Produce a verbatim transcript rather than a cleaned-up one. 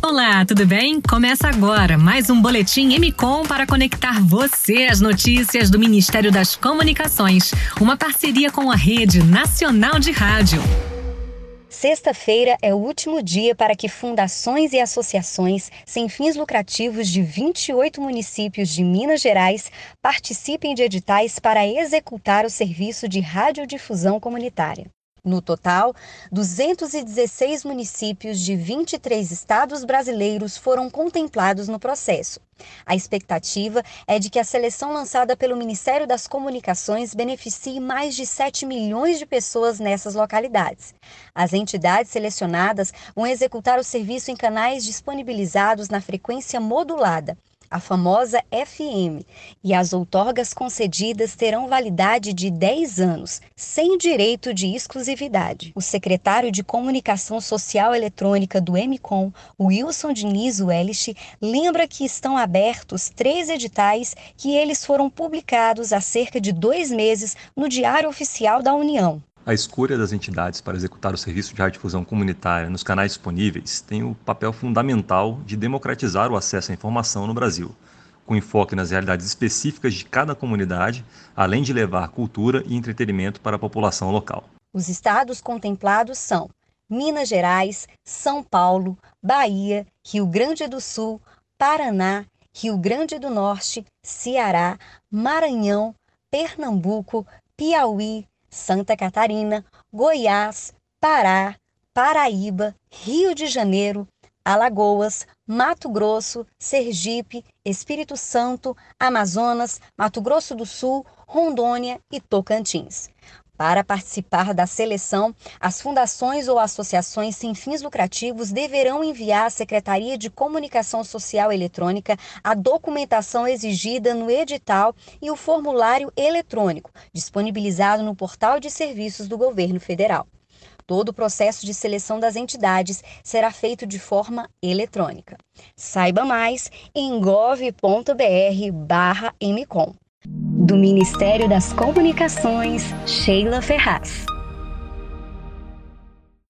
Olá, tudo bem? Começa agora mais um Boletim M Com para conectar você às notícias do Ministério das Comunicações, uma parceria com a Rede Nacional de Rádio. Sexta-feira é o último dia para que fundações e associações sem fins lucrativos de vinte e oito municípios de Minas Gerais participem de editais para executar o serviço de radiodifusão comunitária. No total, duzentos e dezesseis municípios de vinte e três estados brasileiros foram contemplados no processo. A expectativa é de que a seleção lançada pelo Ministério das Comunicações beneficie mais de sete milhões de pessoas nessas localidades. As entidades selecionadas vão executar o serviço em canais disponibilizados na frequência modulada, a famosa F M, e as outorgas concedidas terão validade de dez anos, sem direito de exclusividade. O secretário de Comunicação Social Eletrônica do M Com, Wilson Diniz Wellich, lembra que estão abertos três editais que eles foram publicados há cerca de dois meses no Diário Oficial da União. A escolha das entidades para executar o serviço de radiodifusão comunitária nos canais disponíveis tem o papel fundamental de democratizar o acesso à informação no Brasil, com enfoque nas realidades específicas de cada comunidade, além de levar cultura e entretenimento para a população local. Os estados contemplados são Minas Gerais, São Paulo, Bahia, Rio Grande do Sul, Paraná, Rio Grande do Norte, Ceará, Maranhão, Pernambuco, Piauí, Santa Catarina, Goiás, Pará, Paraíba, Rio de Janeiro, Alagoas, Mato Grosso, Sergipe, Espírito Santo, Amazonas, Mato Grosso do Sul, Rondônia e Tocantins. Para participar da seleção, as fundações ou associações sem fins lucrativos deverão enviar à Secretaria de Comunicação Social Eletrônica a documentação exigida no edital e o formulário eletrônico, disponibilizado no Portal de Serviços do Governo Federal. Todo o processo de seleção das entidades será feito de forma eletrônica. Saiba mais em gov ponto br barra M Com. Do Ministério das Comunicações, Sheila Ferraz.